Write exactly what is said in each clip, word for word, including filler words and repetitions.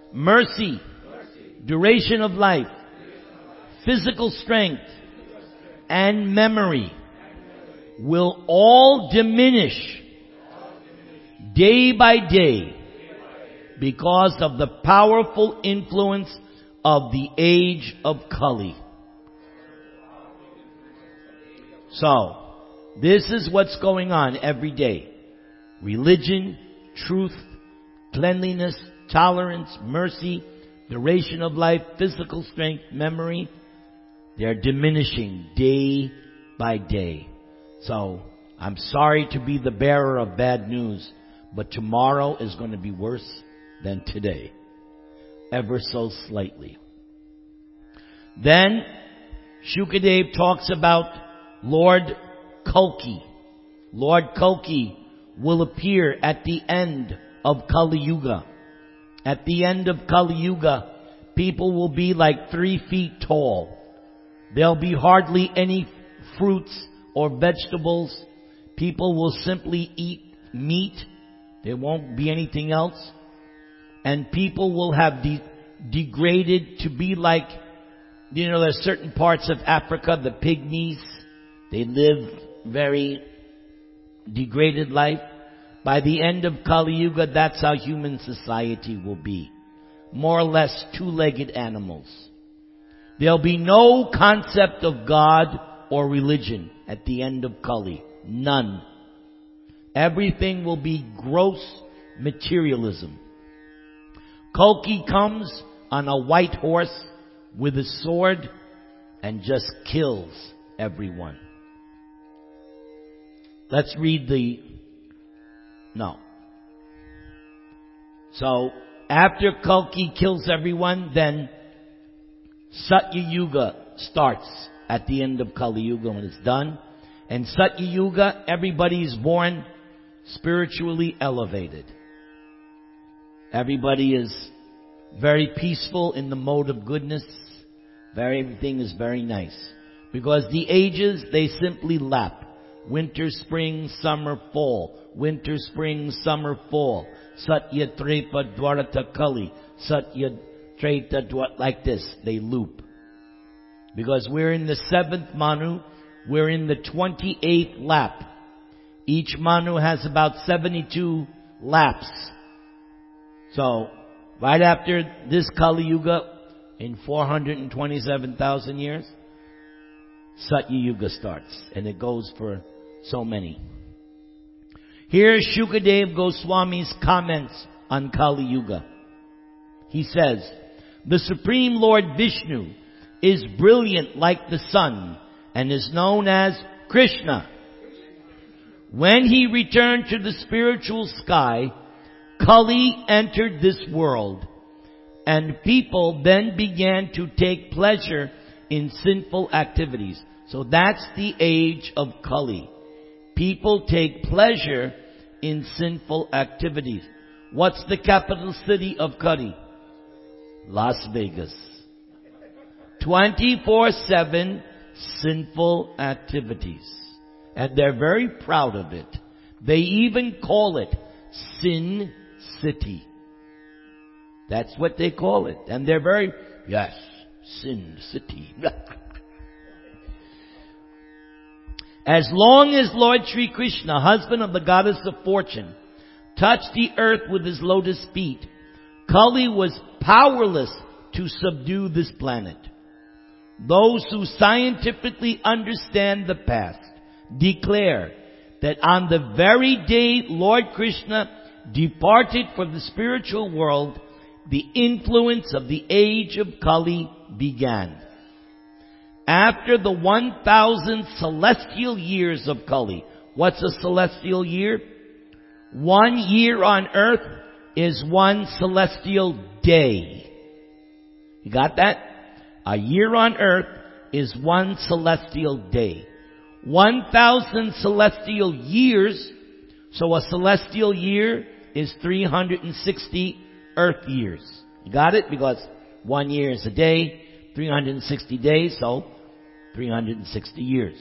mercy, duration of life, physical strength, and memory will all diminish day by day because of the powerful influence of the age of Kali. So, this is what's going on every day. Religion, truth, cleanliness, tolerance, mercy, duration of life, physical strength, memory, they're diminishing day by day. So, I'm sorry to be the bearer of bad news, but tomorrow is going to be worse than today. Ever so slightly. Then, Shukadev talks about Lord Kalki. Lord Kalki will appear at the end of Kali Yuga. At the end of Kali Yuga, people will be like three feet tall. There'll be hardly any fruits or vegetables. People will simply eat meat. There won't be anything else. And people will have de- degraded to be like, you know, there's certain parts of Africa, the pygmies. They live very degraded life. By the end of Kali Yuga, that's how human society will be. More or less two-legged animals. There'll be no concept of God or religion at the end of Kali. None. Everything will be gross materialism. Kalki comes on a white horse with a sword and just kills everyone. Let's read the... No. So, after Kalki kills everyone, then Satya Yuga starts at the end of Kali Yuga when it's done. And Satya Yuga, everybody is born spiritually elevated. Everybody is very peaceful in the mode of goodness. Very, everything is very nice. Because the ages, they simply lap. Winter, spring, summer, fall. Winter, spring, summer, fall. Satya, Trepa, Dwarata, Kali. Satya, Treta, Dwarata, like this. They loop. Because we're in the seventh Manu. We're in the twenty-eighth lap. Each Manu has about seventy-two laps. So, right after this Kali Yuga, in four hundred twenty-seven thousand years, Satya Yuga starts. And it goes for so many. Here's Shukadev Goswami's comments on Kali Yuga. He says, the Supreme Lord Vishnu is brilliant like the sun and is known as Krishna. When he returned to the spiritual sky, Kali entered this world, and people then began to take pleasure in sinful activities. So that's the age of Kali. People take pleasure in sinful activities. What's the capital city of Kali? Las Vegas. twenty-four seven sinful activities. And they're very proud of it. They even call it Sin City. That's what they call it. And they're very, yes, Sin City. As long as Lord Sri Krishna, husband of the goddess of fortune, touched the earth with his lotus feet, Kali was powerless to subdue this planet. Those who scientifically understand the past declare that on the very day Lord Krishna departed for the spiritual world, the influence of the age of Kali began. After the one thousand celestial years of Kali. What's a celestial year? One year on earth is one celestial day. You got that? A year on earth is one celestial day. One thousand celestial years, so a celestial year is three hundred sixty earth years. You got it? Because one year is a day, three hundred sixty days, so three hundred sixty years.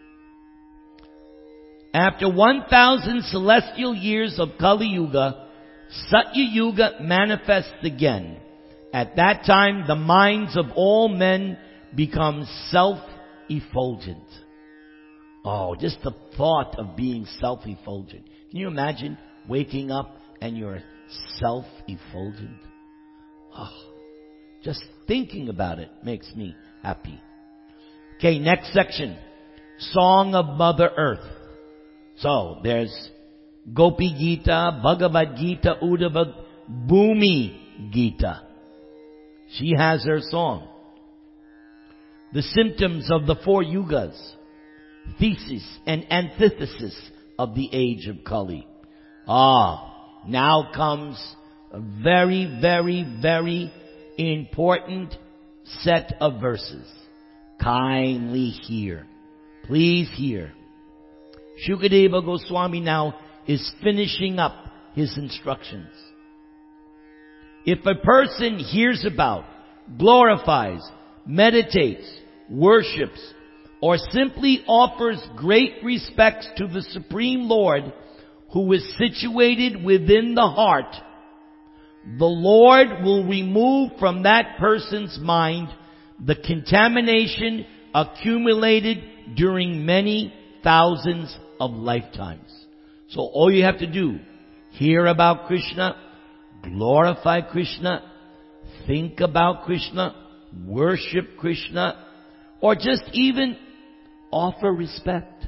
After one thousand celestial years of Kali Yuga, Satya Yuga manifests again. At that time, the minds of all men become self-effulgent. Oh, just the thought of being self-effulgent. Can you imagine waking up and you're self-effulgent? Oh, just thinking about it makes me happy. Okay, next section. Song of Mother Earth. So, there's Gopi Gita, Bhagavad Gita, Uddhava, Bhumi Gita. She has her song. The symptoms of the four yugas. Thesis and antithesis of the age of Kali. Ah, now comes a very, very, very important set of verses. Kindly hear. Please hear. Shukadeva Goswami now is finishing up his instructions. If a person hears about, glorifies, meditates, worships, or simply offers great respects to the Supreme Lord who is situated within the heart, the Lord will remove from that person's mind the contamination accumulated during many thousands of lifetimes. So all you have to do, hear about Krishna, glorify Krishna, think about Krishna, worship Krishna, or just even offer respect.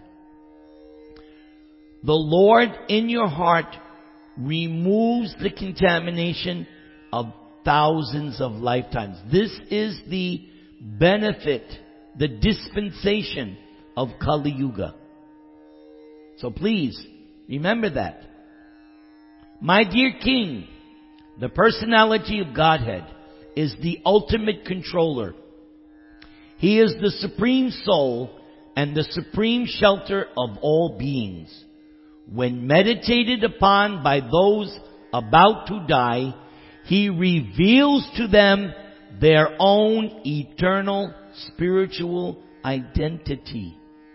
The Lord in your heart removes the contamination of thousands of lifetimes. This is the benefit, the dispensation of Kali Yuga. So please, remember that. My dear King, the personality of Godhead is the ultimate controller. He is the supreme soul and the supreme shelter of all beings. When meditated upon by those about to die, He reveals to them their own eternal spiritual identity.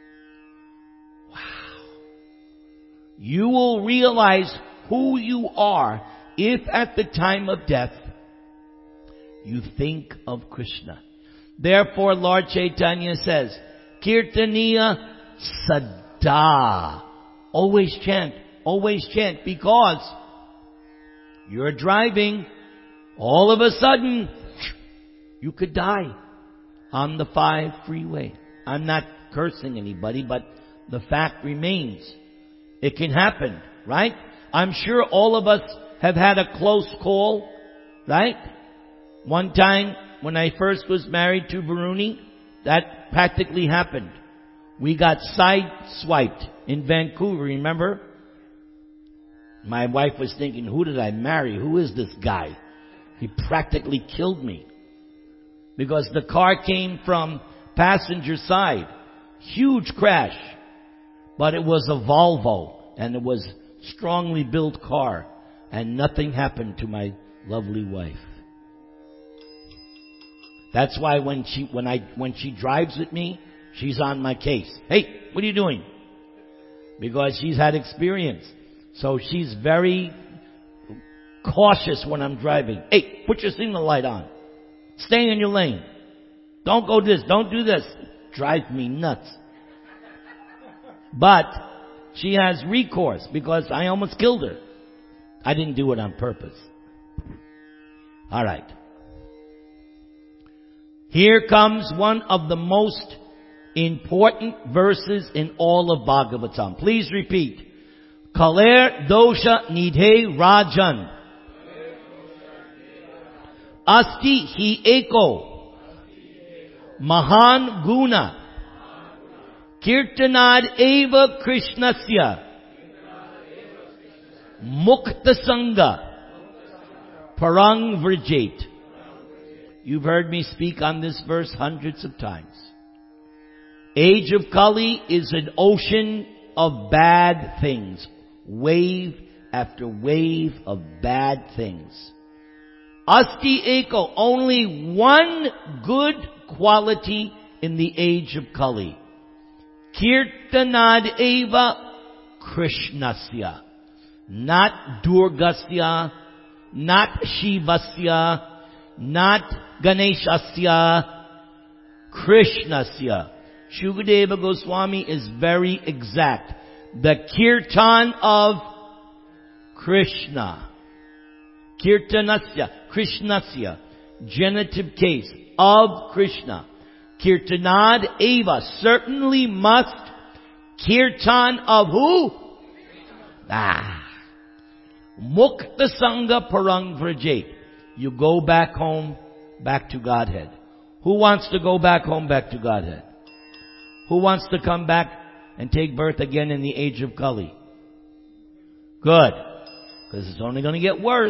Wow. You will realize who you are if at the time of death you think of Krishna. Therefore, Lord Chaitanya says, Kirtaniya Sada. Always chant, always chant, because you're driving, all of a sudden, you could die on the five freeway. I'm not cursing anybody, but the fact remains. It can happen, right? I'm sure all of us have had a close call, right? One time when I first was married to Varuni, that practically happened. We got side-swiped in Vancouver, remember? My wife was thinking, who did I marry? Who is this guy? He practically killed me. Because the car came from passenger side. Huge crash. But it was a Volvo, and it was a strongly built car. And nothing happened to my lovely wife. That's why when she, when I, when she drives with me, she's on my case. Hey, what are you doing? Because she's had experience. So she's very cautious when I'm driving. Hey, put your signal light on. Stay in your lane. Don't go this. Don't do this. Drives me nuts. But she has recourse because I almost killed her. I didn't do it on purpose. All right. Here comes one of the most important verses in all of Bhagavatam. Please repeat. Kaler dosha nidhe rajan. Asti hi eko. Mahan guna. Kirtanad eva krishnasya. Mukta sangha. Parang vrjit. You've heard me speak on this verse hundreds of times. Age of Kali is an ocean of bad things. Wave after wave of bad things. Asti eko, only one good quality in the age of Kali. Kirtanad eva Krishnasya. Not Durgasya, not Shivasya. not Ganeshasya, Krishnasya. Shukadeva Goswami is very exact. The kirtan of Krishna. Kirtanasya, Krishnasya. Genitive case of Krishna. Kirtanad eva, certainly must. Kirtan of who? Ah. Mukta Sangha Parang Vrajet. You go back home, back to Godhead. Who wants to go back home, back to Godhead? Who wants to come back and take birth again in the age of Kali? Good. Because it's only going to get worse.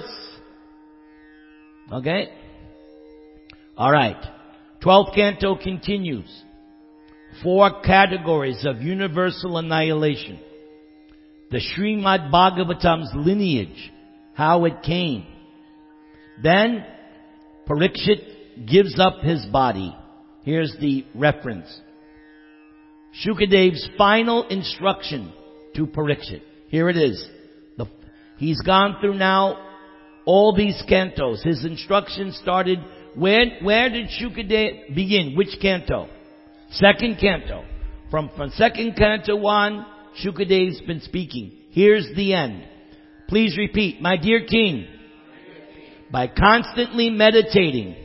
Okay? Alright. Twelfth canto continues. Four categories of universal annihilation. The Srimad Bhagavatam's lineage. How it came. Then, Parikshit gives up his body. Here's the reference. Shukadev's final instruction to Parikshit. Here it is. The, he's gone through now all these cantos. His instructions started. Where, where did Shukadev begin? Which canto? Second canto. From, from second canto on, Shukadev's been speaking. Here's the end. Please repeat. My dear king, by constantly meditating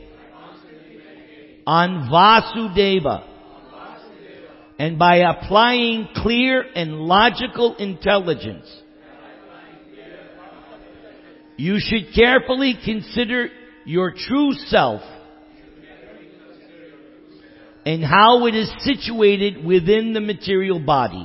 on Vasudeva and by applying clear and logical intelligence, you should carefully consider your true self and how it is situated within the material body.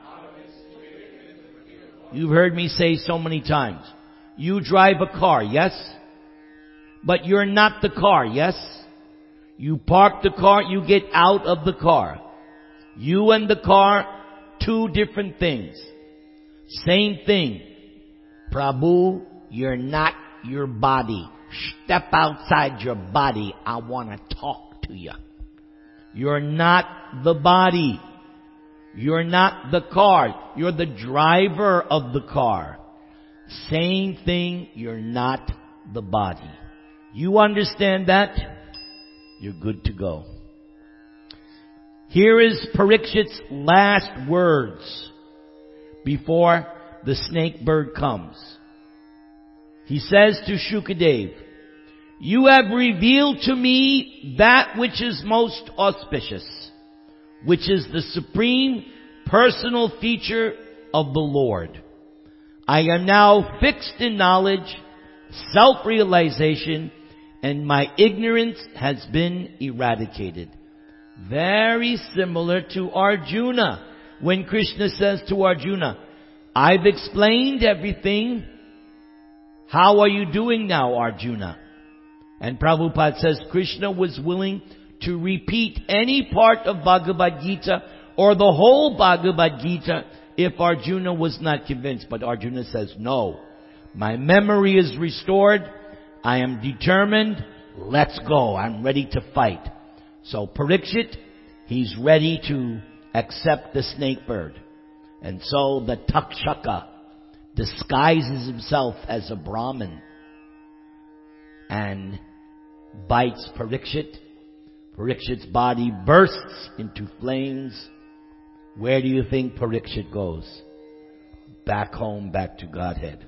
You've heard me say so many times. You drive a car, yes? But you're not the car, yes? You park the car, you get out of the car. You and the car, two different things. Same thing. Prabhu, you're not your body. Step outside your body. I want to talk to you. You're not the body. You're not the car. You're the driver of the car. Same thing, you're not the body. You understand that? You're good to go. Here is Parikshit's last words before the snake bird comes. He says to Shukadev, you have revealed to me that which is most auspicious, which is the supreme personal feature of the Lord. I am now fixed in knowledge, self-realization, and my ignorance has been eradicated. Very similar to Arjuna. When Krishna says to Arjuna, I've explained everything. How are you doing now, Arjuna? And Prabhupada says Krishna was willing to repeat any part of Bhagavad Gita or the whole Bhagavad Gita if Arjuna was not convinced. But Arjuna says, no, my memory is restored. I am determined. Let's go. I'm ready to fight. So Parikshit, he's ready to accept the snake bird. And so the Takshaka disguises himself as a Brahmin and bites Parikshit. Parikshit's body bursts into flames. Where do you think Parikshit goes? Back home, back to Godhead.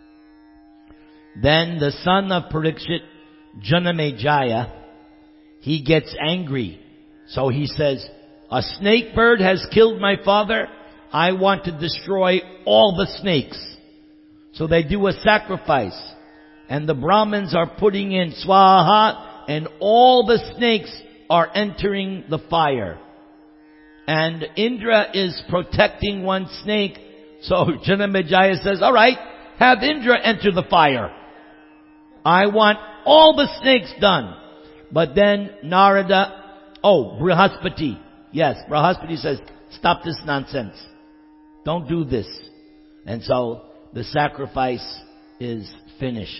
Then the son of Parikshit, Janamejaya, he gets angry. So he says, a snake bird has killed my father. I want to destroy all the snakes. So they do a sacrifice. And the Brahmins are putting in swaha, and all the snakes are entering the fire. And Indra is protecting one snake. So Janamejaya says, all right, have Indra enter the fire. I want all the snakes done. But then Narada, oh, Brihaspati. Yes, Brihaspati says, stop this nonsense. Don't do this. And so the sacrifice is finished.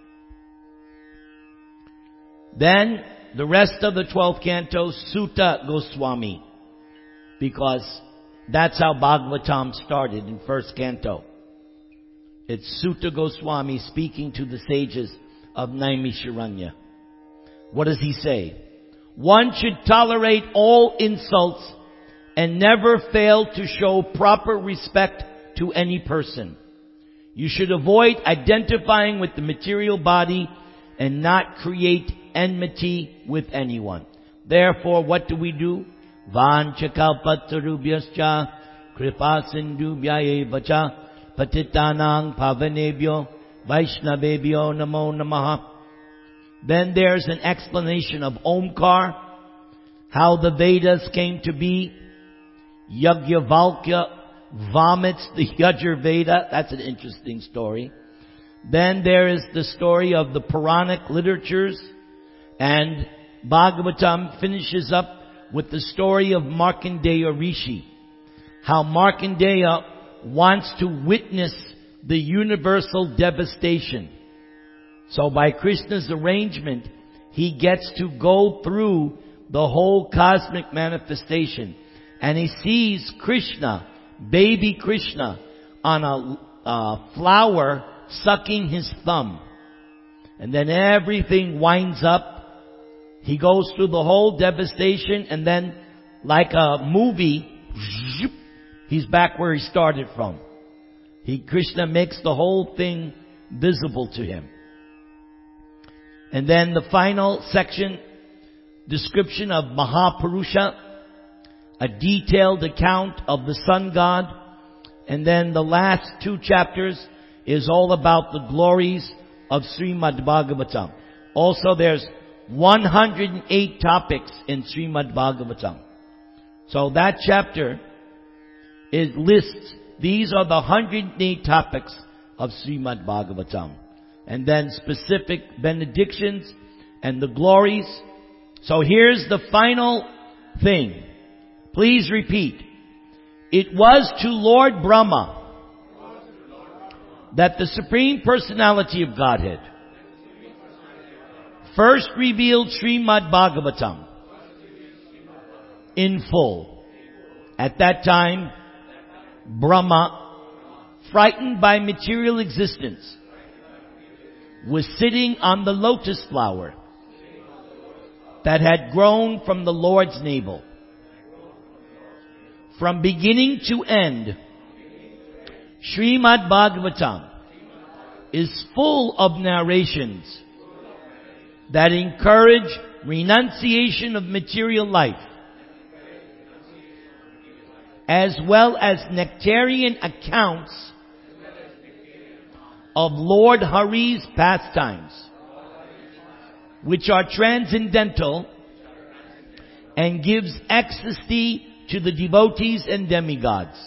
Then the rest of the twelfth canto, Sutta Goswami. Because that's how Bhagavatam started in first canto. It's Sutta Goswami speaking to the sages of Naimisharanya. What does he say? One should tolerate all insults and never fail to show proper respect to any person. You should avoid identifying with the material body and not create enmity with anyone. Therefore, what do we do? Vanchakalpatarubhyascha kripasindubhyaeva cha patitanang pavanebhyo vaishnavebhyo namo namaha. Then there's an explanation of Omkar, how the Vedas came to be. Yajnavalkya vomits the Yajurveda. That's an interesting story. Then there is the story of the Puranic literatures, and Bhagavatam finishes up with the story of Markandeya Rishi. How Markandeya wants to witness the universal devastation. So by Krishna's arrangement, he gets to go through the whole cosmic manifestation. And he sees Krishna, baby Krishna, on a uh, flower sucking his thumb. And then everything winds up. He goes through the whole devastation, and then like a movie, he's back where he started from. He, Krishna makes the whole thing visible to him. And then the final section, description of Mahapurusha, a detailed account of the sun god. And then the last two chapters is all about the glories of Srimad Bhagavatam. Also there's one hundred eight topics in Srimad Bhagavatam. So that chapter is lists, these are the one hundred eight topics of Srimad Bhagavatam. And then specific benedictions and the glories. So here's the final thing. Please repeat. It was to Lord Brahma that the Supreme Personality of Godhead first revealed Srimad Bhagavatam in full. At that time, Brahma, frightened by material existence, was sitting on the lotus flower that had grown from the Lord's navel. From beginning to end, Srimad Bhagavatam is full of narrations that encourage renunciation of material life, as well as nectarian accounts of Lord Hari's pastimes, which are transcendental and gives ecstasy to the devotees and demigods.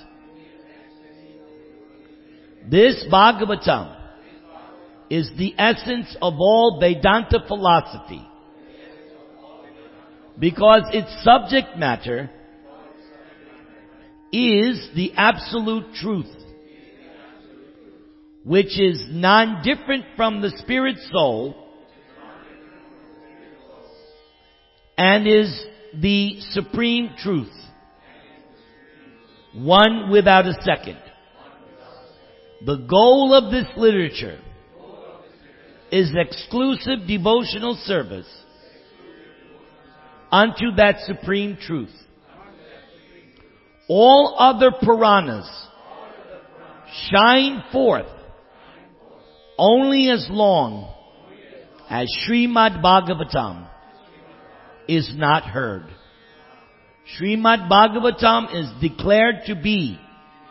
This Bhagavatam is the essence of all Vedanta philosophy, because its subject matter is the absolute truth, which is non-different from the spirit soul and is the supreme truth, one without a second. The goal of this literature is exclusive devotional service unto that supreme truth. All other Puranas shine forth only as long as Srimad Bhagavatam is not heard. Srimad Bhagavatam is declared to be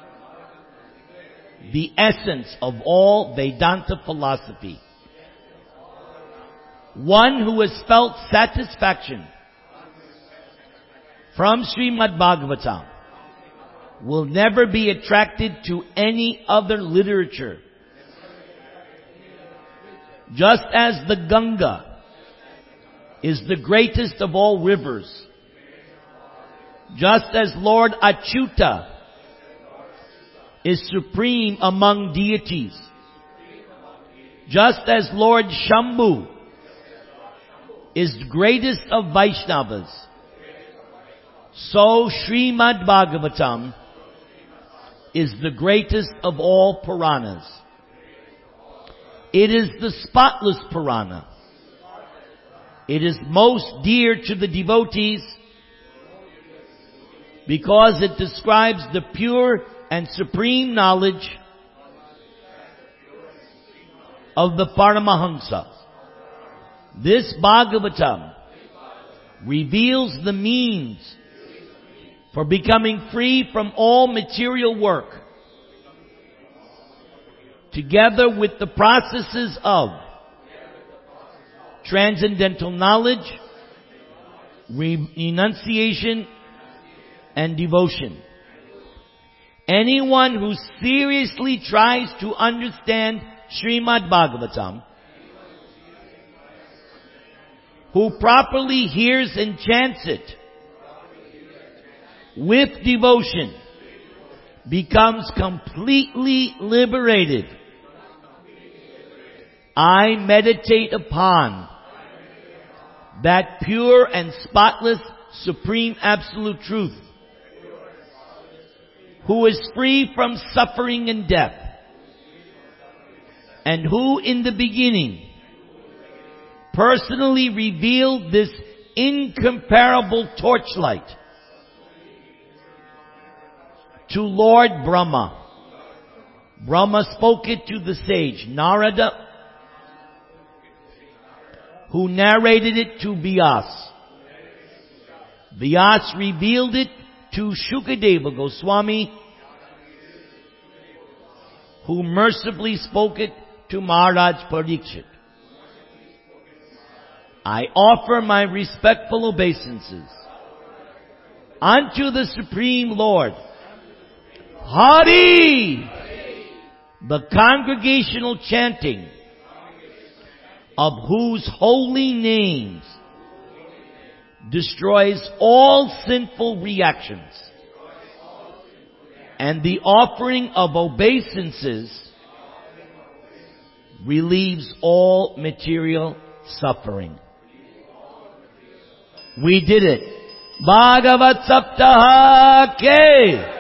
the essence of all Vedanta philosophy. One who has felt satisfaction from Srimad Bhagavatam will never be attracted to any other literature. Just as the Ganga is the greatest of all rivers, just as Lord Achyuta is supreme among deities, just as Lord Shambhu is greatest of Vaishnavas, so Srimad Bhagavatam is the greatest of all Puranas. It is the spotless Purana. It is most dear to the devotees because it describes the pure and supreme knowledge of the Paramahamsa. This Bhagavatam reveals the means for becoming free from all material work, together with the processes of transcendental knowledge, renunciation, and devotion. Anyone who seriously tries to understand Srimad Bhagavatam, who properly hears and chants it with devotion, becomes completely liberated. I meditate upon that pure and spotless supreme absolute truth, who is free from suffering and death, and who in the beginning personally revealed this incomparable torchlight to Lord Brahma. Brahma spoke it to the sage Narada, who narrated it to Vyas. Vyas revealed it to Shukadeva Goswami, who mercifully spoke it to Maharaj Parikshit. I offer my respectful obeisances unto the Supreme Lord, Hari! The congregational chanting of whose holy names destroys all sinful reactions, and the offering of obeisances relieves all material suffering. We did it. Bhagavat Saptaha Ke